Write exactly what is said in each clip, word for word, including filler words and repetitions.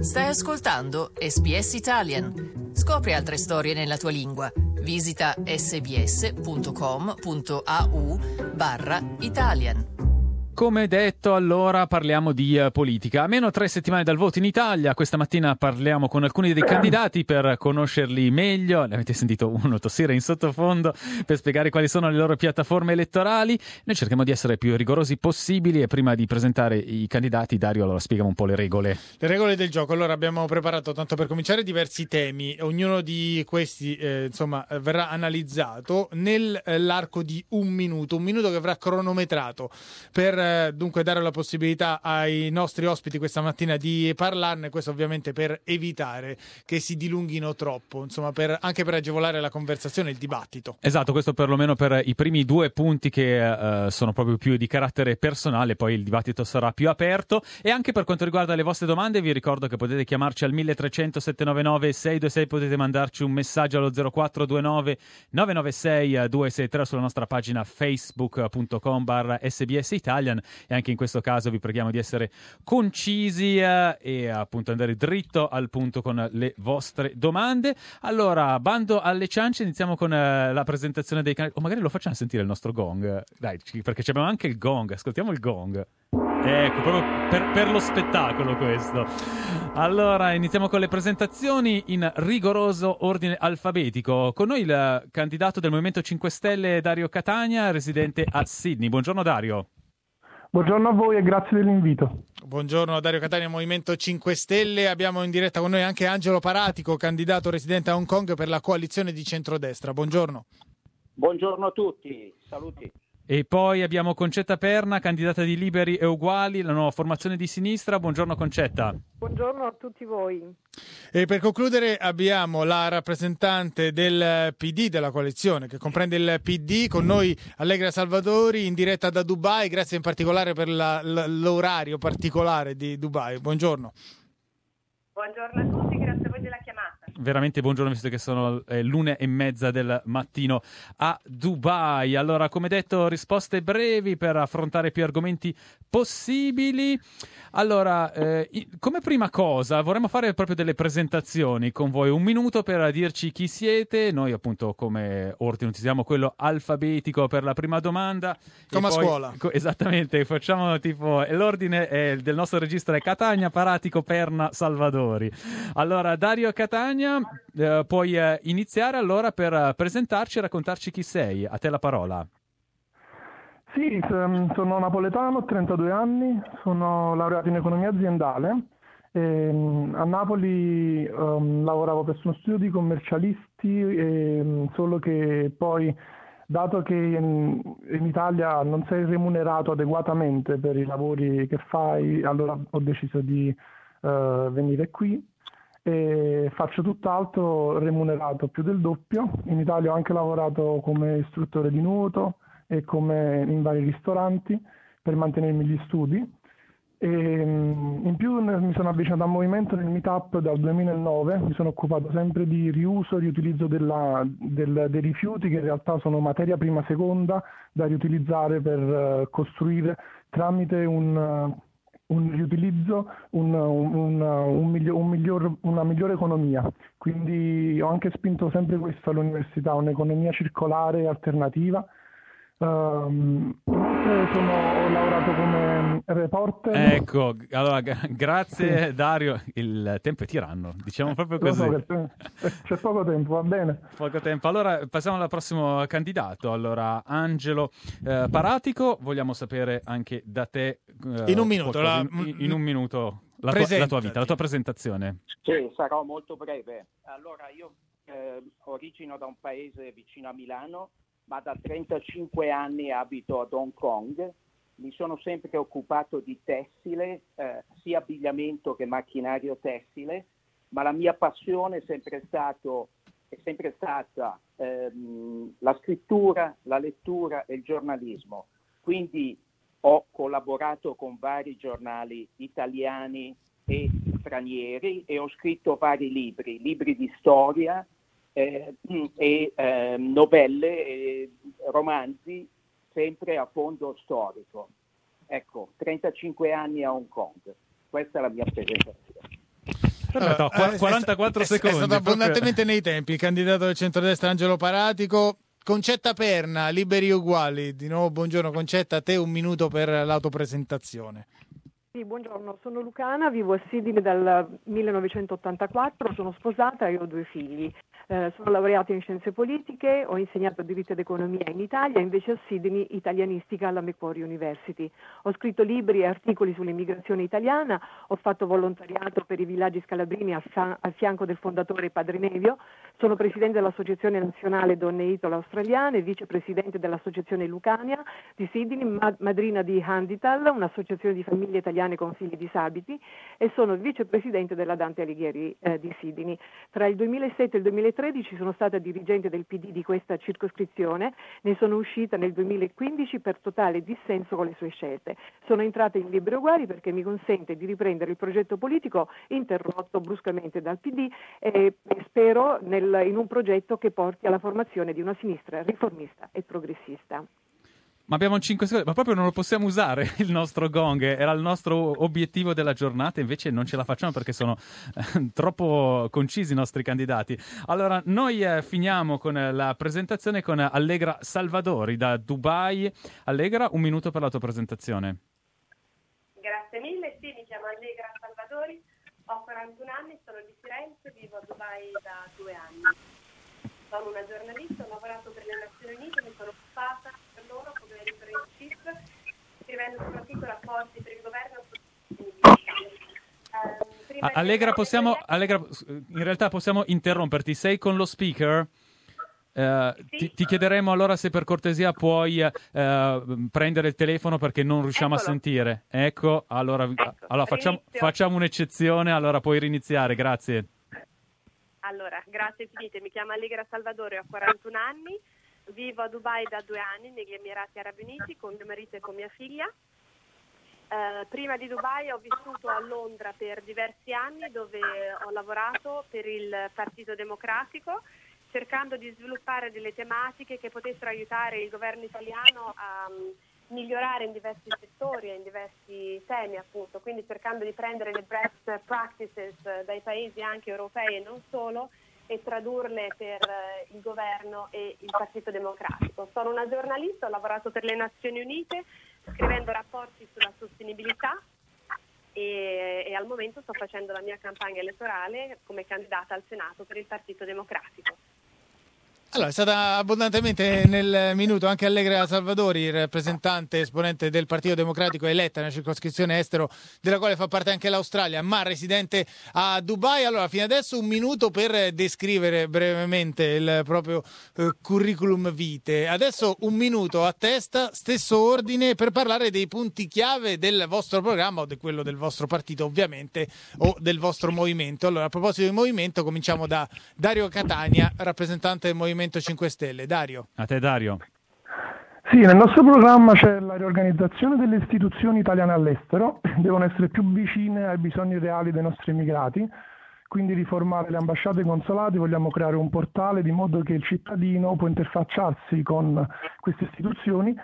Stai ascoltando S B S Italian. Scopri altre storie nella tua lingua. Visita sbs.com.au barra Italian. Come detto, allora parliamo di uh, politica. A meno tre settimane dal voto in Italia, questa mattina parliamo con alcuni dei candidati per conoscerli meglio. Ne avete sentito uno tossire in sottofondo per spiegare quali sono le loro piattaforme elettorali. Noi cerchiamo di essere più rigorosi possibili e prima di presentare i candidati, Dario, allora spiegami un po' le regole. Le regole del gioco. Allora abbiamo preparato, tanto per cominciare, diversi temi. Ognuno di questi eh, insomma verrà analizzato nell'arco di un minuto, un minuto che verrà cronometrato per dunque dare la possibilità ai nostri ospiti questa mattina di parlarne, questo ovviamente per evitare che si dilunghino troppo, insomma per, anche per agevolare la conversazione e il dibattito. Esatto, questo perlomeno per i primi due punti che uh, sono proprio più di carattere personale, poi il dibattito sarà più aperto. E anche per quanto riguarda le vostre domande vi ricordo che potete chiamarci al milletrecento settecentonovantanove sei due sei, potete mandarci un messaggio allo zero quattro due nove nove nove sei due sei tre sulla nostra pagina facebook.com barra sbs Italian. E anche in questo caso vi preghiamo di essere concisi eh, e appunto andare dritto al punto con le vostre domande. Allora, bando alle ciance, iniziamo con eh, la presentazione dei candidati. O magari lo facciamo sentire il nostro gong. Dai, perché abbiamo anche il gong, ascoltiamo il gong. Ecco, proprio per, per lo spettacolo questo. Allora, iniziamo con le presentazioni in rigoroso ordine alfabetico. Con noi il candidato del Movimento cinque Stelle, Dario Catania, residente a Sydney. Buongiorno Dario. Buongiorno a voi e grazie dell'invito. Buongiorno Dario Catania, Movimento cinque Stelle. Abbiamo in diretta con noi anche Angelo Paratico, candidato residente a Hong Kong per la coalizione di centrodestra. Buongiorno. Buongiorno a tutti, saluti. E poi abbiamo Concetta Perna, candidata di Liberi e Uguali, la nuova formazione di sinistra. Buongiorno Concetta. Buongiorno a tutti voi. E per concludere abbiamo la rappresentante del P D, della coalizione, che comprende il P D, con noi Allegra Salvadori, in diretta da Dubai. Grazie in particolare per la, l'orario particolare di Dubai. Buongiorno. Buongiorno a tutti, grazie a voi della chiamata. Veramente buongiorno, visto che sono eh, l'una e mezza del mattino a Dubai. Allora, come detto, risposte brevi per affrontare più argomenti possibili. Allora, eh, come prima cosa vorremmo fare proprio delle presentazioni con voi, un minuto per dirci chi siete. Noi appunto come ordine utilizziamo quello alfabetico per la prima domanda. Come a poi, scuola. Co- esattamente, facciamo tipo, l'ordine è, del nostro regista è Catania, Paratico, Perna, Salvadori. Allora, Dario Catania, eh, puoi eh, iniziare allora per uh, presentarci e raccontarci chi sei. A te la parola. Sì, sono napoletano, ho trentadue anni, sono laureato in economia aziendale. E a Napoli um, lavoravo presso uno studio di commercialisti, e, solo che poi, dato che in, in Italia non sei remunerato adeguatamente per i lavori che fai, allora ho deciso di uh, venire qui. E faccio tutt'altro remunerato più del doppio. In Italia ho anche lavorato come istruttore di nuoto e come in vari ristoranti per mantenermi gli studi. E in più mi sono avvicinato al movimento nel Meetup dal duemilanove, mi sono occupato sempre di riuso e riutilizzo della, del, dei rifiuti, che in realtà sono materia prima seconda da riutilizzare per uh, costruire tramite un... Uh, un riutilizzo, un, un, un miglior, un miglior, una migliore economia. Quindi ho anche spinto sempre questo all'università, un'economia circolare alternativa. Um, sono, ho lavorato come reporter. Ecco, allora g- grazie sì. Dario, il tempo è tiranno, diciamo proprio così. So che c'è poco tempo, va bene. Poco tempo. Allora passiamo al prossimo candidato. Allora, Angelo eh, Paratico, vogliamo sapere anche da te eh, in un minuto, la... in, in un minuto la tua, la tua vita, la tua presentazione. Sì, sarò molto breve. Allora, io eh, origino da un paese vicino a Milano, ma da trentacinque anni abito ad Hong Kong. Mi sono sempre occupato di tessile, eh, sia abbigliamento che macchinario tessile, ma la mia passione è sempre, stato, è sempre stata ehm, la scrittura, la lettura e il giornalismo. Quindi ho collaborato con vari giornali italiani e stranieri e ho scritto vari libri, libri di storia, Eh, e eh, novelle e romanzi sempre a fondo storico. Ecco, trentacinque anni a Hong Kong. Questa è la mia presentazione. Perfetto, Allora, quarantaquattro è, secondi. È stato abbondantemente nei tempi. Il candidato del centrodestra Angelo Paratico. Concetta Perna, Liberi Uguali. Di nuovo buongiorno Concetta, a te un minuto per l'autopresentazione. Sì, buongiorno, sono Lucana, vivo a Sydney dal millenovecentottantaquattro, sono sposata e ho due figli. Eh, sono laureata in scienze politiche, ho insegnato diritto ed economia in Italia, invece a Sydney italianistica alla Macquarie University. Ho scritto libri e articoli sull'immigrazione italiana, ho fatto volontariato per i villaggi scalabrini al, fa- al fianco del fondatore Padre Nevio, sono presidente dell'Associazione Nazionale Donne Italo Australiane, vicepresidente dell'Associazione Lucania di Sydney, ma- madrina di Handital, un'associazione di famiglie italiane con figli disabili, e sono vicepresidente della Dante Alighieri eh, di Sydney. Tra il duemilasette e il duemilatredici sono stata dirigente del P D di questa circoscrizione, ne sono uscita nel duemilaquindici per totale dissenso con le sue scelte. Sono entrata in Liberi Uguali perché mi consente di riprendere il progetto politico interrotto bruscamente dal P D e spero nel, in un progetto che porti alla formazione di una sinistra riformista e progressista. Ma abbiamo cinque secondi, ma proprio non lo possiamo usare il nostro gong, era il nostro obiettivo della giornata, invece non ce la facciamo perché sono eh, troppo concisi i nostri candidati. Allora, noi eh, finiamo con eh, la presentazione con Allegra Salvadori da Dubai. Allegra, un minuto per la tua presentazione. Grazie mille, sì, mi chiamo Allegra Salvadori, ho quarantuno anni, sono di Firenze, vivo a Dubai da due anni. Sono una giornalista, ho lavorato per le Nazioni Unite, mi sono occupata per loro come editor in chief, scrivendo soprattutto rapporti per il governo su um, Allegra, possiamo, Allegra, in realtà possiamo interromperti, sei con lo speaker? Uh, sì? ti, ti chiederemo allora se per cortesia puoi uh, prendere il telefono perché non riusciamo Eccolo. a sentire. Ecco, allora, ecco. allora facciamo, Rinizio. facciamo un'eccezione, allora puoi riniziare, grazie. Allora, grazie infinite, mi chiamo Allegra Salvadori, ho quarantuno anni, vivo a Dubai da due anni negli Emirati Arabi Uniti con mio marito e con mia figlia. Eh, prima di Dubai ho vissuto a Londra per diversi anni dove ho lavorato per il Partito Democratico cercando di sviluppare delle tematiche che potessero aiutare il governo italiano a um, migliorare in diversi settori e in diversi temi, appunto, quindi cercando di prendere le best practices dai paesi anche europei e non solo e tradurle per uh, il governo e il Partito Democratico. Sono una giornalista, ho lavorato per le Nazioni Unite scrivendo rapporti sulla sostenibilità e, e al momento sto facendo la mia campagna elettorale come candidata al Senato per il Partito Democratico. Allora, è stata abbondantemente nel minuto anche Allegra Salvadori, rappresentante esponente del Partito Democratico eletta nella circoscrizione estero della quale fa parte anche l'Australia, ma residente a Dubai. Allora, fino adesso un minuto per descrivere brevemente il proprio eh, curriculum vitae. Adesso un minuto a testa, stesso ordine, per parlare dei punti chiave del vostro programma o di quello del vostro partito, ovviamente, o del vostro movimento. Allora, a proposito del movimento, cominciamo da Dario Catania, rappresentante del Movimento cinque Stelle. Dario. A te, Dario. Sì, nel nostro programma c'è la riorganizzazione delle istituzioni italiane all'estero, devono essere più vicine ai bisogni reali dei nostri immigrati, quindi riformare le ambasciate e i consolati, vogliamo creare un portale di modo che il cittadino può interfacciarsi con queste istituzioni.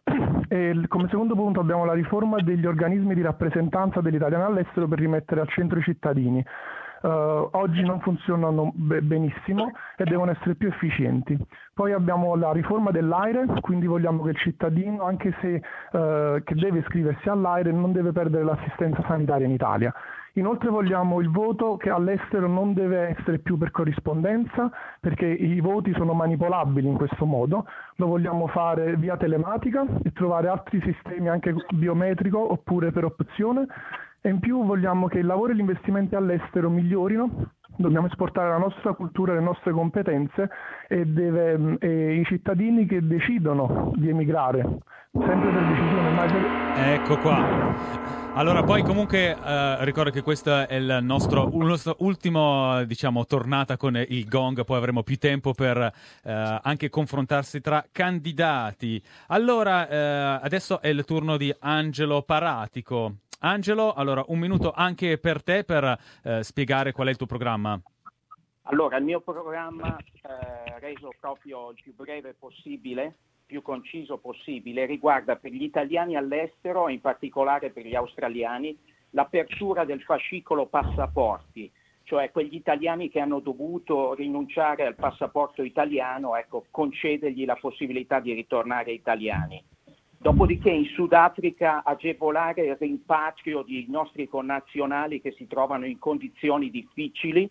E come secondo punto abbiamo la riforma degli organismi di rappresentanza degli italiani all'estero per rimettere al centro i cittadini. Uh, oggi non funzionano be- benissimo e devono essere più efficienti. Poi abbiamo la riforma dell'AIRE, quindi vogliamo che il cittadino, anche se uh, che deve iscriversi all'AIRE, non deve perdere l'assistenza sanitaria in Italia. Inoltre vogliamo il voto che all'estero non deve essere più per corrispondenza, perché i voti sono manipolabili in questo modo, lo vogliamo fare via telematica e trovare altri sistemi anche biometrico oppure per opzione. E in più vogliamo che il lavoro e gli investimenti all'estero migliorino, dobbiamo esportare la nostra cultura e le nostre competenze e, deve, e i cittadini che decidono di emigrare, sempre per decisione, mai per... Ecco qua. Allora, poi comunque eh, ricordo che questo è il nostro, il nostro ultimo, diciamo, tornata con il gong, poi avremo più tempo per eh, anche confrontarsi tra candidati. Allora, eh, adesso è il turno di Angelo Paratico. Angelo, allora un minuto anche per te per eh, spiegare qual è il tuo programma. Allora, il mio programma, eh, reso proprio il più breve possibile, più conciso possibile, riguarda per gli italiani all'estero, in particolare per gli australiani, l'apertura del fascicolo passaporti, cioè quegli italiani che hanno dovuto rinunciare al passaporto italiano, ecco, concedergli la possibilità di ritornare italiani. Dopodiché in Sudafrica agevolare il rimpatrio di nostri connazionali che si trovano in condizioni difficili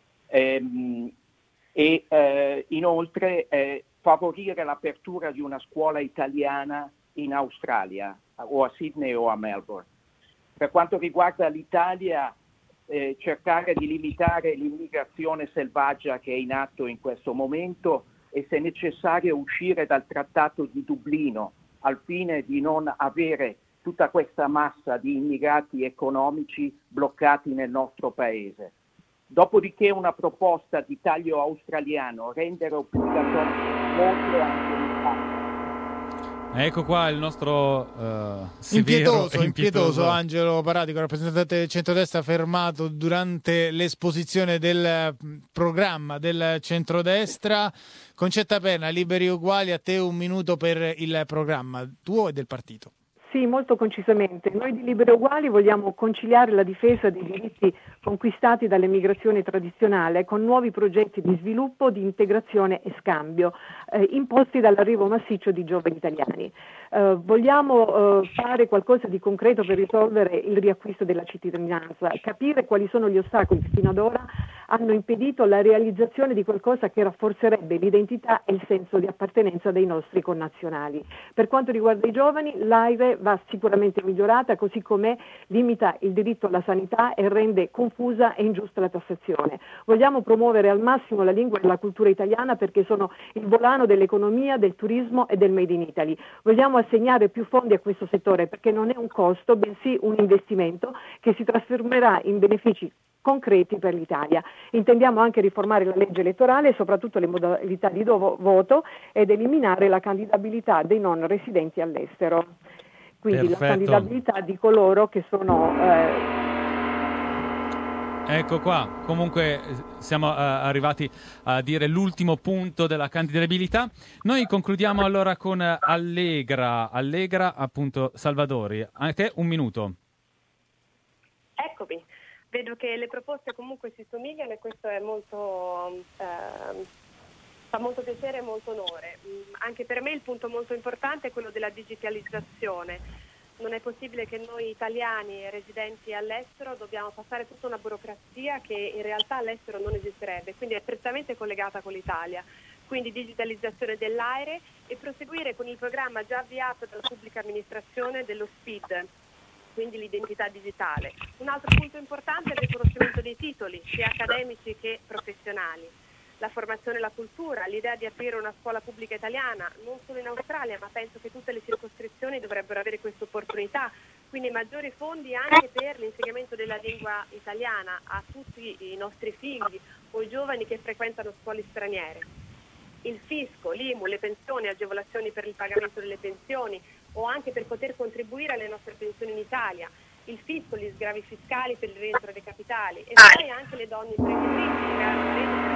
ehm, e eh, inoltre eh, favorire l'apertura di una scuola italiana in Australia, o a Sydney o a Melbourne. Per quanto riguarda l'Italia, eh, cercare di limitare l'immigrazione selvaggia che è in atto in questo momento e, se necessario, uscire dal Trattato di Dublino al fine di non avere tutta questa massa di immigrati economici bloccati nel nostro paese. Dopodiché una proposta di taglio australiano, rendere obbligatorio molto anche l'Italia. Ecco qua il nostro uh, severo impietoso, e impietoso Angelo Paratico, rappresentante del centrodestra, fermato durante l'esposizione del programma del centrodestra. Concetta Perna, Liberi e Uguali, a te un minuto per il programma tuo e del partito. Sì, molto concisamente. Noi di Liberi e Uguali vogliamo conciliare la difesa dei diritti conquistati dall'emigrazione tradizionale con nuovi progetti di sviluppo, di integrazione e scambio eh, imposti dall'arrivo massiccio di giovani italiani. Eh, vogliamo eh, fare qualcosa di concreto per risolvere il riacquisto della cittadinanza, capire quali sono gli ostacoli che fino ad ora hanno impedito la realizzazione di qualcosa che rafforzerebbe l'identità e il senso di appartenenza dei nostri connazionali. Per quanto riguarda i giovani, l'AIRE va sicuramente migliorata, così come limita il diritto alla sanità e rende confusa e ingiusta la tassazione. Vogliamo promuovere al massimo la lingua e la cultura italiana perché sono il volano dell'economia, del turismo e del Made in Italy. Vogliamo assegnare più fondi a questo settore perché non è un costo, bensì un investimento che si trasformerà in benefici concreti per l'Italia. Intendiamo anche riformare la legge elettorale e soprattutto le modalità di do- voto ed eliminare la candidabilità dei non residenti all'estero. Quindi Perfetto. La candidabilità di coloro che sono... Eh... Ecco qua, comunque siamo uh, arrivati a dire l'ultimo punto della candidabilità. Noi concludiamo allora con Allegra, Allegra appunto Salvadori. A te un minuto. Eccomi, vedo che le proposte comunque si somigliano e questo è molto... Eh... fa molto piacere e molto onore. Anche per me il punto molto importante è quello della digitalizzazione. Non è possibile che noi italiani residenti all'estero dobbiamo passare tutta una burocrazia che in realtà all'estero non esisterebbe, quindi è strettamente collegata con l'Italia. Quindi digitalizzazione dell'AIRE e proseguire con il programma già avviato dalla pubblica amministrazione dello SPID, quindi l'identità digitale. Un altro punto importante è il riconoscimento dei titoli, sia accademici che professionali. La formazione e la cultura, l'idea di aprire una scuola pubblica italiana, non solo in Australia, ma penso che tutte le circoscrizioni dovrebbero avere questa opportunità, quindi maggiori fondi anche per l'insegnamento della lingua italiana a tutti i nostri figli o i giovani che frequentano scuole straniere. Il fisco, l'I M U, le pensioni, agevolazioni per il pagamento delle pensioni o anche per poter contribuire alle nostre pensioni in Italia. Il fisco, gli sgravi fiscali per il rientro dei capitali e poi anche le donne imprenditrici che hanno reddito.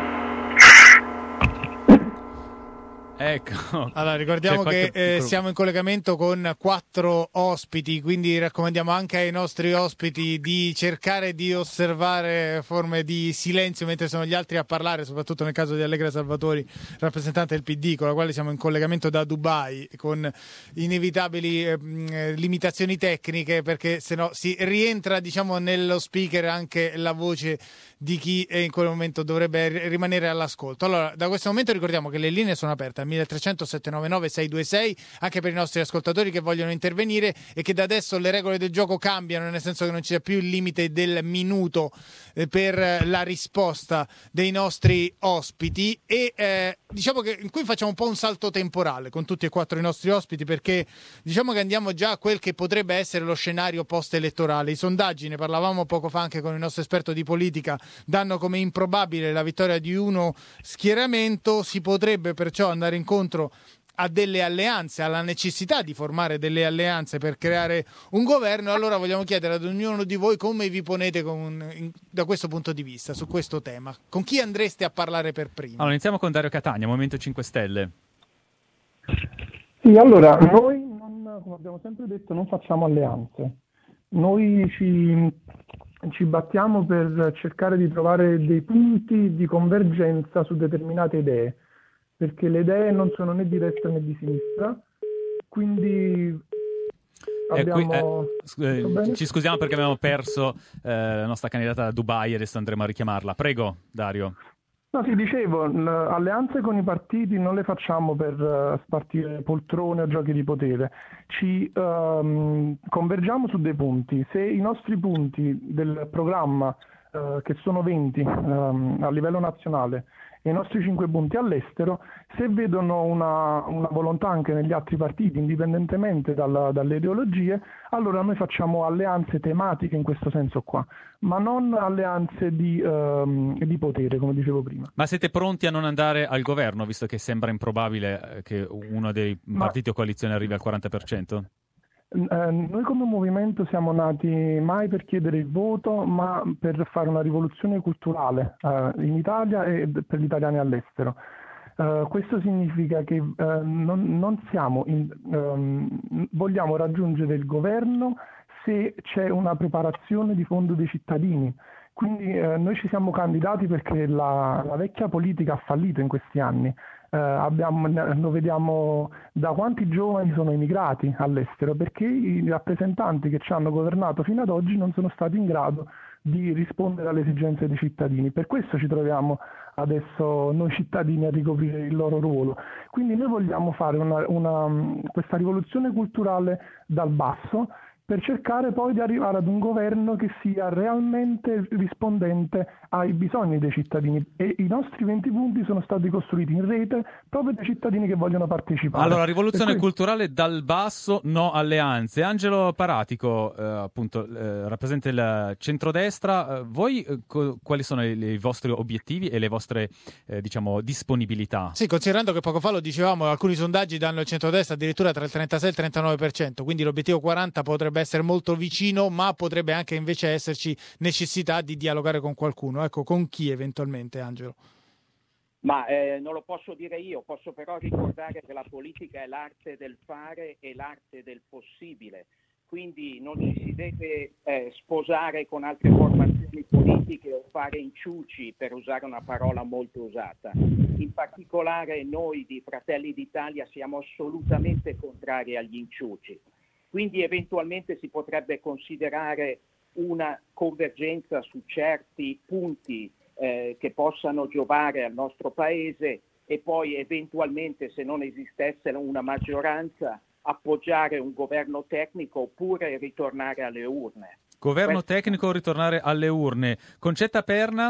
Ecco. Allora, ricordiamo che eh, siamo in collegamento con quattro ospiti, quindi raccomandiamo anche ai nostri ospiti di cercare di osservare forme di silenzio mentre sono gli altri a parlare, soprattutto nel caso di Allegra Salvatori, rappresentante del P D, con la quale siamo in collegamento da Dubai, con inevitabili eh, limitazioni tecniche, perché sennò si rientra, diciamo, nello speaker anche la voce di chi in quel momento dovrebbe rimanere all'ascolto. Allora, da questo momento ricordiamo che le linee sono aperte al milletrecento settecentonovantanove sei due sei anche per i nostri ascoltatori che vogliono intervenire, e che da adesso le regole del gioco cambiano, nel senso che non c'è più il limite del minuto eh, per la risposta dei nostri ospiti, e eh, diciamo che in cui facciamo un po' un salto temporale con tutti e quattro i nostri ospiti, perché diciamo che andiamo già a quel che potrebbe essere lo scenario post-elettorale. I sondaggi, ne parlavamo poco fa anche con il nostro esperto di politica, danno come improbabile la vittoria di uno schieramento. Si potrebbe perciò andare incontro a delle alleanze, alla necessità di formare delle alleanze per creare un governo. Allora vogliamo chiedere ad ognuno di voi come vi ponete con, in, da questo punto di vista, su questo tema. Con chi andreste a parlare per primo? Allora, iniziamo con Dario Catania, Movimento cinque Stelle. Sì, allora, noi, non, come abbiamo sempre detto, non facciamo alleanze. Noi ci ci battiamo per cercare di trovare dei punti di convergenza su determinate idee, perché le idee non sono né di destra né di sinistra, quindi abbiamo... Eh, qui, eh, ci scusiamo perché abbiamo perso eh, la nostra candidata a Dubai e adesso andremo a richiamarla. Prego, Dario. No, sì, dicevo, alleanze con i partiti non le facciamo per uh, spartire poltrone o giochi di potere, ci um, convergiamo su dei punti. Se i nostri punti del programma, uh, che sono venti um, a livello nazionale, e i nostri cinque punti all'estero, se vedono una, una volontà anche negli altri partiti, indipendentemente dalla, dalle ideologie, allora noi facciamo alleanze tematiche in questo senso qua, ma non alleanze di, um, di potere, come dicevo prima. Ma siete pronti a non andare al governo, visto che sembra improbabile che uno dei ma... partiti o coalizioni arrivi al quaranta per cento? Eh, noi come movimento siamo nati mai per chiedere il voto, ma per fare una rivoluzione culturale eh, in Italia e per gli italiani all'estero. Uh, questo significa che uh, non, non siamo in, um, vogliamo raggiungere il governo se c'è una preparazione di fondo dei cittadini. Quindi uh, noi ci siamo candidati perché la, la vecchia politica ha fallito in questi anni. Uh, abbiamo, lo vediamo da quanti giovani sono emigrati all'estero, perché i rappresentanti che ci hanno governato fino ad oggi non sono stati in grado di rispondere alle esigenze dei cittadini. Per questo ci troviamo adesso noi cittadini a ricoprire il loro ruolo. Quindi noi vogliamo fare una, una, questa rivoluzione culturale dal basso, per cercare poi di arrivare ad un governo che sia realmente rispondente ai bisogni dei cittadini, e i nostri venti punti sono stati costruiti in rete proprio dai cittadini che vogliono partecipare. Allora, rivoluzione cui... culturale dal basso, no alleanze. Angelo Paratico, eh, appunto, eh, rappresenta il centrodestra. Eh, voi eh, co- quali sono i, i vostri obiettivi e le vostre eh, diciamo disponibilità? Sì, considerando che poco fa lo dicevamo, alcuni sondaggi danno il centrodestra addirittura tra il trentasei e il trentanove per cento, quindi l'obiettivo quaranta potrebbe essere molto vicino, ma potrebbe anche invece esserci necessità di dialogare con qualcuno. Ecco, con chi eventualmente, Angelo? Ma eh, non lo posso dire io, posso però ricordare che la politica è l'arte del fare e l'arte del possibile, quindi non ci si deve eh, sposare con altre formazioni politiche o fare inciuci, per usare una parola molto usata. In particolare noi di Fratelli d'Italia siamo assolutamente contrari agli inciuci. Quindi eventualmente si potrebbe considerare una convergenza su certi punti eh, che possano giovare al nostro Paese, e poi eventualmente, se non esistesse una maggioranza, appoggiare un governo tecnico oppure ritornare alle urne. Governo Questo... tecnico o ritornare alle urne. Concetta Perna?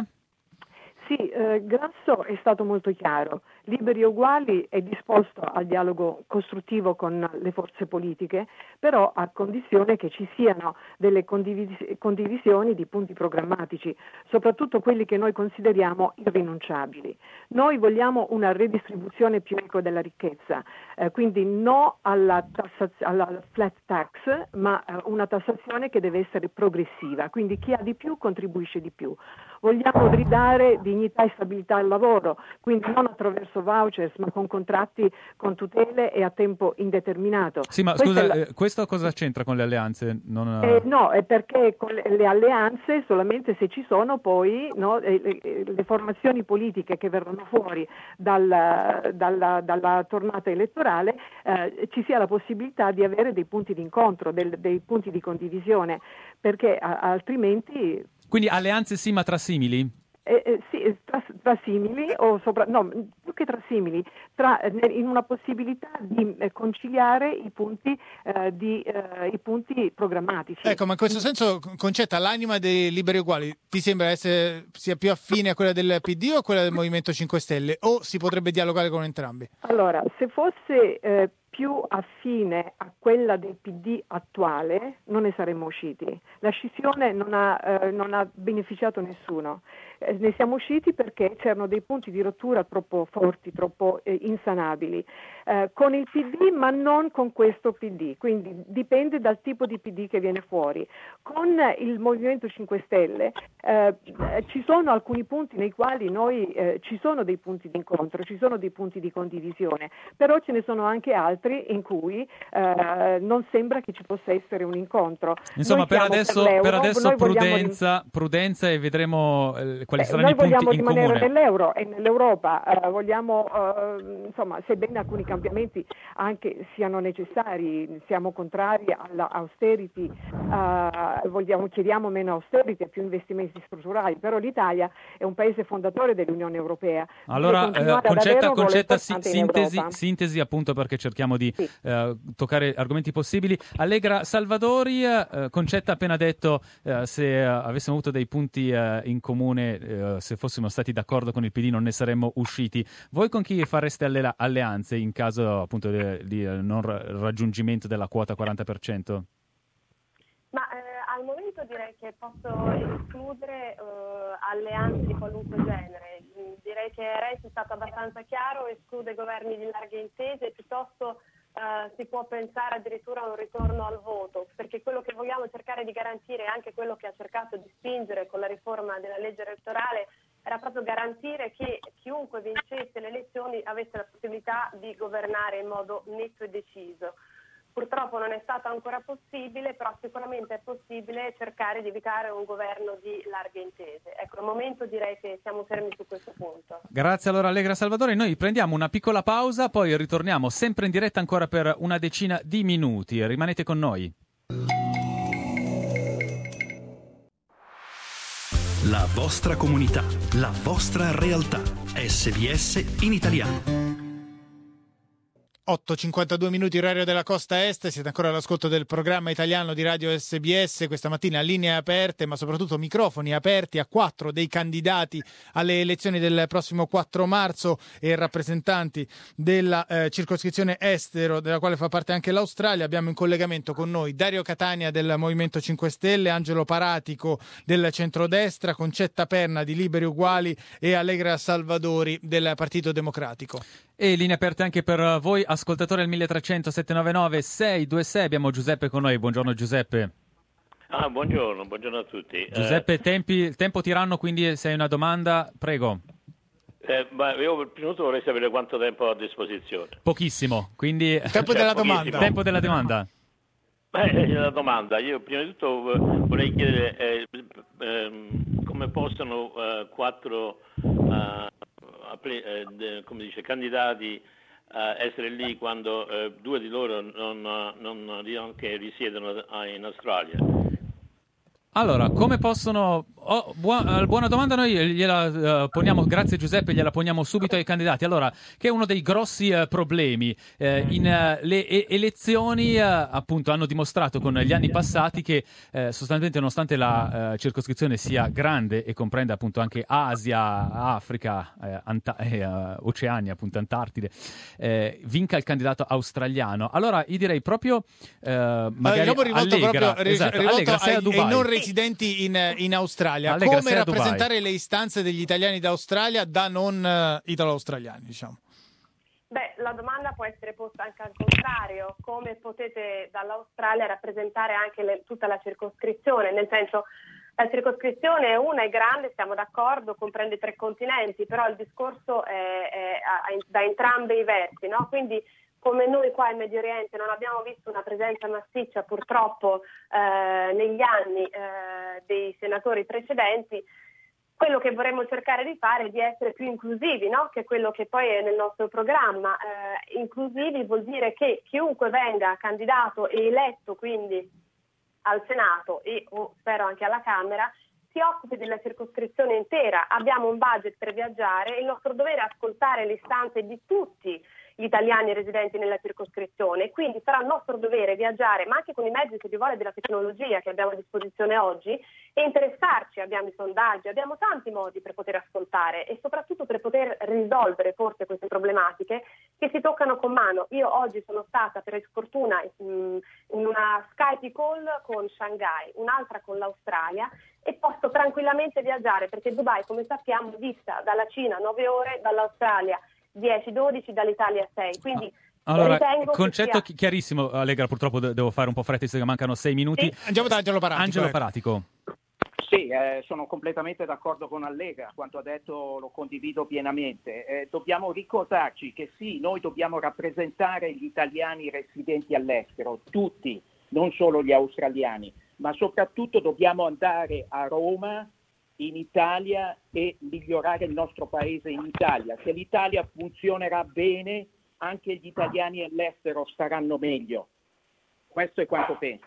Sì, eh, Grasso è stato molto chiaro. Liberi e Uguali è disposto al dialogo costruttivo con le forze politiche, però a condizione che ci siano delle condivis- condivisioni di punti programmatici, soprattutto quelli che noi consideriamo irrinunciabili. Noi vogliamo una redistribuzione più equa della ricchezza, eh, quindi no alla, tassaz- alla flat tax, ma eh, una tassazione che deve essere progressiva, quindi chi ha di più contribuisce di più. Vogliamo ridare dignità e stabilità al lavoro, quindi non attraverso vouchers, ma con contratti con tutele e a tempo indeterminato. Sì, ma Questa scusa, la... eh, questo cosa c'entra con le alleanze? Non... Eh, no, è perché con le, le alleanze, solamente se ci sono poi no, le, le, le formazioni politiche che verranno fuori dalla, dalla, dalla tornata elettorale, eh, ci sia la possibilità di avere dei punti di incontro, del, dei punti di condivisione, perché a, altrimenti... Quindi alleanze sì, ma tra simili? Eh, eh, sì, tra, tra simili o sopra, no, più che tra simili, tra, in una possibilità di eh, conciliare i punti, eh, di, eh, i punti programmatici. Ecco, ma in questo senso, Concetta, l'anima dei Liberi Uguali ti sembra essere, sia più affine a quella del P D o a quella del Movimento cinque Stelle, o si potrebbe dialogare con entrambi? Allora, se fosse eh, più affine a quella del P D attuale, non ne saremmo usciti. La scissione non ha, eh, non ha beneficiato nessuno. Eh, ne siamo usciti perché c'erano dei punti di rottura troppo forti, troppo eh, insanabili, eh, con il P D ma non con questo P D, quindi dipende dal tipo di P D che viene fuori. Con il Movimento cinque Stelle eh, ci sono alcuni punti nei quali noi eh, ci sono dei punti di incontro, ci sono dei punti di condivisione, però ce ne sono anche altri nostri in cui eh, non sembra che ci possa essere un incontro. Insomma, Noi per siamo adesso, per, per adesso prudenza, rim- prudenza e vedremo eh, quali Beh, saranno i punti in Noi vogliamo rimanere comune. nell'euro e nell'Europa, eh, vogliamo, eh, insomma, sebbene alcuni cambiamenti anche siano necessari, siamo contrari alla austerity, eh, vogliamo, chiediamo meno austerity e più investimenti strutturali, però l'Italia è un paese fondatore dell'Unione Europea. Allora, eh, concetta, concetta si, sintesi, sintesi appunto perché cerchiamo di sì. eh, toccare argomenti possibili. Allegra Salvadori, eh, Concetta ha appena detto eh, se eh, avessimo avuto dei punti eh, in comune, eh, se fossimo stati d'accordo con il P D non ne saremmo usciti. Voi con chi fareste alle- alleanze in caso appunto di, di eh, non ra- raggiungimento della quota quaranta per cento? Ma eh, al momento direi che posso escludere eh, alleanze di qualunque genere. Direi che Renzi è stato abbastanza chiaro, esclude governi di larghe intese, piuttosto eh, si può pensare addirittura a un ritorno al voto, perché quello che vogliamo cercare di garantire, anche quello che ha cercato di spingere con la riforma della legge elettorale, era proprio garantire che chiunque vincesse le elezioni avesse la possibilità di governare in modo netto e deciso. Purtroppo non è stato ancora possibile, però sicuramente è possibile cercare di evitare un governo di larghe intese. Ecco, al momento direi che siamo fermi su questo punto. Grazie allora Allegra Salvadori, noi prendiamo una piccola pausa, poi ritorniamo sempre in diretta ancora per una decina di minuti. Rimanete con noi. La vostra comunità, la vostra realtà. S B S in italiano. otto e cinquantadue minuti orario della costa est, siete ancora all'ascolto del programma italiano di Radio S B S, questa mattina linee aperte ma soprattutto microfoni aperti a quattro dei candidati alle elezioni del prossimo quattro marzo e rappresentanti della eh, circoscrizione estero della quale fa parte anche l'Australia. Abbiamo in collegamento con noi Dario Catania del Movimento cinque Stelle, Angelo Paratico del centrodestra, Concetta Perna di Liberi Uguali e Allegra Salvadori del Partito Democratico. E linee aperte anche per voi ascoltatori al milletrecento settecentonovantanove sei due sei. Abbiamo Giuseppe con noi. Buongiorno Giuseppe. Ah, buongiorno, buongiorno a tutti. Giuseppe, eh, tempi, tempo tiranno, quindi se hai una domanda, prego. Eh, ma io prima di tutto vorrei sapere quanto tempo ho a disposizione. Pochissimo, quindi... Tempo Cioè, della pochissimo. domanda. Tempo della domanda. Eh, la domanda, io prima di tutto eh, vorrei chiedere eh, eh, come possono eh, quattro eh, appli- eh, de- come dice, candidati eh, essere lì quando eh, due di loro non, non, non che risiedono in Australia. Allora, come possono... Oh, buona, buona domanda, noi gliela uh, poniamo, grazie Giuseppe, gliela poniamo subito ai candidati. Allora, che è uno dei grossi uh, problemi. Eh, in uh, le e- elezioni, uh, appunto, hanno dimostrato con gli anni passati che eh, sostanzialmente, nonostante la uh, circoscrizione sia grande e comprenda appunto anche Asia, Africa, eh, Anta- eh, uh, Oceania, appunto Antartide, eh, vinca il candidato australiano. Allora, io direi proprio uh, magari allora, rivolto Allegra, proprio esatto, rivolto Allegra, sei a ai, Dubai. ai non residenti in, in Australia. Allegra, come sei a rappresentare Dubai. le istanze degli italiani d'Australia da non uh, italo-australiani, diciamo? Beh, la domanda può essere posta anche al contrario: come potete dall'Australia rappresentare anche le, tutta la circoscrizione? Nel senso, la circoscrizione è una, è grande, siamo d'accordo, comprende tre continenti, però il discorso è, è, è da entrambi i versi, no? Quindi, come noi qua in Medio Oriente non abbiamo visto una presenza massiccia purtroppo eh, negli anni eh, dei senatori precedenti, quello che vorremmo cercare di fare è di essere più inclusivi, no? Che è quello che poi è nel nostro programma. Eh, inclusivi vuol dire che chiunque venga candidato e eletto quindi al Senato e o spero anche alla Camera si occupi della circoscrizione intera. Abbiamo un budget per viaggiare, il nostro dovere è ascoltare le istanze di tutti gli italiani residenti nella circoscrizione, quindi sarà il nostro dovere viaggiare, ma anche con i mezzi che vi vuole della tecnologia che abbiamo a disposizione oggi, e interessarci. Abbiamo i sondaggi, abbiamo tanti modi per poter ascoltare e soprattutto per poter risolvere forse queste problematiche che si toccano con mano. Io oggi sono stata per sfortuna in una Skype call con Shanghai, un'altra con l'Australia, e posso tranquillamente viaggiare perché Dubai, come sappiamo, dista dalla Cina nove ore, dall'Australia dieci dodici, dall'Italia sei, quindi allora, ritengo concetto che sia... chiarissimo. Allegra, purtroppo de- devo fare un po' fretta, visto che mancano sei minuti. Sì. Andiamo da Angelo Paratico. Angelo ecco. Paratico. Sì, Sì, eh, sono completamente d'accordo con Allegra, quanto ha detto lo condivido pienamente. Eh, dobbiamo ricordarci che sì, noi dobbiamo rappresentare gli italiani residenti all'estero, tutti, non solo gli australiani, ma soprattutto dobbiamo andare a Roma, in Italia, e migliorare il nostro paese in Italia. Se l'Italia funzionerà bene, anche gli italiani all'estero staranno meglio. Questo è quanto penso.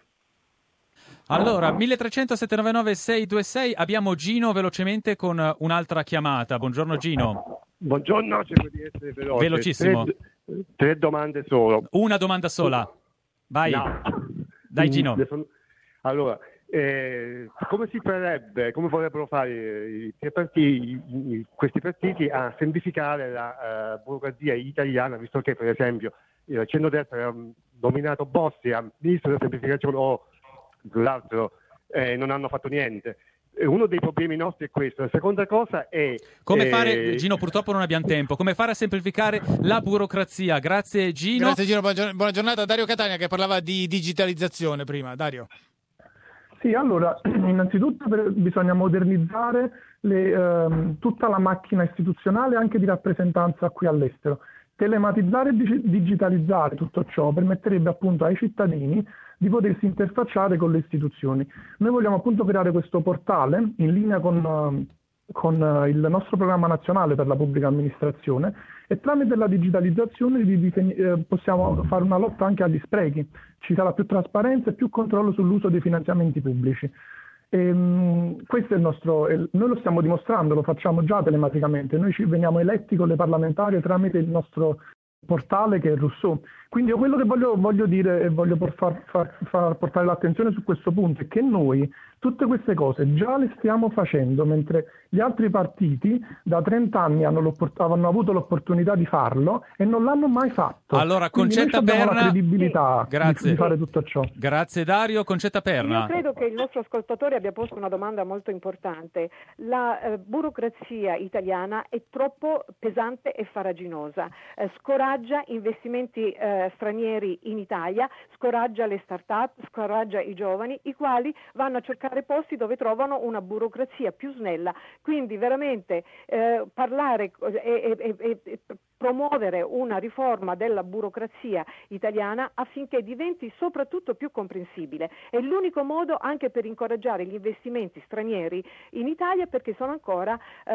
Allora, uno tre zero zero sette nove nove sei due sei, abbiamo Gino velocemente con un'altra chiamata. Buongiorno Gino. Buongiorno, cerco di essere veloce. Velocissimo. Tre, tre domande solo. Una domanda sola. Vai. No. Dai Gino. Allora, eh, come si farebbe, come vorrebbero fare i, i partiti, i, questi partiti a semplificare la uh, burocrazia italiana, visto che per esempio il centrodestra ha nominato Bossi a ministro della semplificazione o l'altro eh, non hanno fatto niente. Uno dei problemi nostri è questo. La seconda cosa è come eh... fare, Gino, purtroppo non abbiamo tempo, come fare a semplificare la burocrazia. Grazie Gino. Grazie Gino, buona giornata. Dario Catania che parlava di digitalizzazione prima. Dario. Sì, allora, innanzitutto per, bisogna modernizzare le, ehm, tutta la macchina istituzionale anche di rappresentanza qui all'estero. Telematizzare e dig- digitalizzare tutto ciò permetterebbe appunto ai cittadini di potersi interfacciare con le istituzioni. Noi vogliamo appunto creare questo portale in linea con, con il nostro programma nazionale per la pubblica amministrazione, e tramite la digitalizzazione di, di, eh, possiamo fare una lotta anche agli sprechi. Ci sarà più trasparenza e più controllo sull'uso dei finanziamenti pubblici. E, um, questo è il nostro, è, noi lo stiamo dimostrando, lo facciamo già telematicamente. Noi ci veniamo eletti con le parlamentari tramite il nostro portale che è Rousseau. Quindi io quello che voglio, voglio dire e voglio far, far, far portare l'attenzione su questo punto è che noi tutte queste cose già le stiamo facendo, mentre gli altri partiti da trenta anni hanno, hanno avuto l'opportunità di farlo e non l'hanno mai fatto. Allora, quindi Concetta noi abbiamo Perna, la credibilità grazie. Di, di fare tutto ciò. Grazie Dario. Concetta Perna. Io credo che il nostro ascoltatore abbia posto una domanda molto importante. La eh, burocrazia italiana è troppo pesante e farraginosa, eh, scoraggia investimenti eh, stranieri in Italia, scoraggia le start-up, scoraggia i giovani, i quali vanno a cercare posti dove trovano una burocrazia più snella. Quindi veramente eh, parlare e, e, e, e promuovere una riforma della burocrazia italiana affinché diventi soprattutto più comprensibile. È l'unico modo anche per incoraggiare gli investimenti stranieri in Italia, perché sono ancora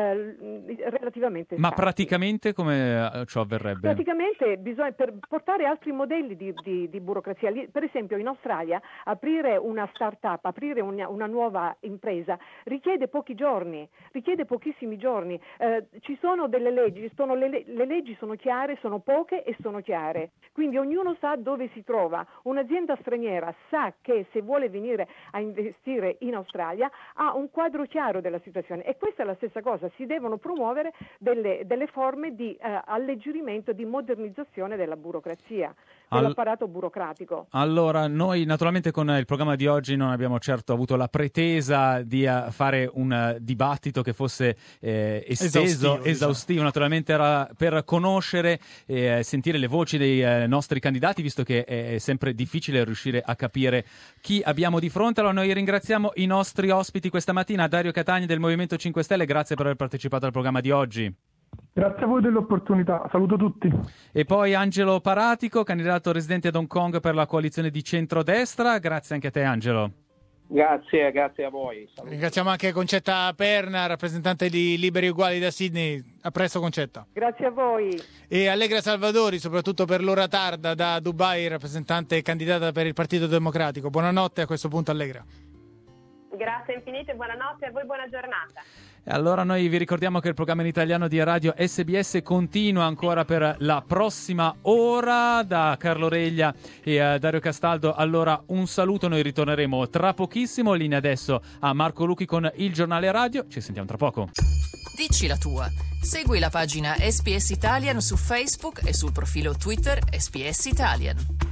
eh, relativamente Ma scarsi. praticamente come ciò avverrebbe? Praticamente bisogna per portare altri modelli di, di, di burocrazia. Per esempio in Australia aprire una start-up, aprire una, una nuova impresa richiede pochi giorni, richiede pochissimi giorni. Eh, ci sono delle leggi, sono le, le leggi sono chiare, sono poche e sono chiare, quindi ognuno sa dove si trova. Un'azienda straniera sa che se vuole venire a investire in Australia ha un quadro chiaro della situazione, e questa è la stessa cosa. Si devono promuovere delle, delle forme di eh, alleggerimento, di modernizzazione della burocrazia, dell'apparato burocratico. Allora, noi naturalmente con il programma di oggi non abbiamo certo avuto la pretesa di uh, fare un uh, dibattito che fosse eh, esteso, esaustivo, esaustivo diciamo. Naturalmente era per conoscere e uh, sentire le voci dei uh, nostri candidati, visto che è sempre difficile riuscire a capire chi abbiamo di fronte. Allora noi ringraziamo i nostri ospiti questa mattina, Dario Catania del Movimento cinque Stelle, grazie per aver partecipato al programma di oggi. Grazie a voi dell'opportunità, saluto tutti. E poi Angelo Paratico, candidato residente ad Hong Kong per la coalizione di centrodestra, grazie anche a te Angelo. Grazie, grazie a voi. Saluto. Ringraziamo anche Concetta Perna, rappresentante di Liberi Uguali da Sydney. A presto Concetta. Grazie a voi. E Allegra Salvadori, soprattutto per l'ora tarda, da Dubai, rappresentante e candidata per il Partito Democratico. Buonanotte a questo punto Allegra. Grazie infinite, buonanotte a voi, buona giornata. E allora noi vi ricordiamo che il programma in italiano di Radio S B S continua ancora per la prossima ora. Da Carlo Reglia e a Dario Castaldo, allora un saluto, noi ritorneremo tra pochissimo. Linea adesso a Marco Lucchi con il giornale radio, ci sentiamo tra poco. Dici la tua. Segui la pagina S B S Italian su Facebook e sul profilo Twitter S B S Italian.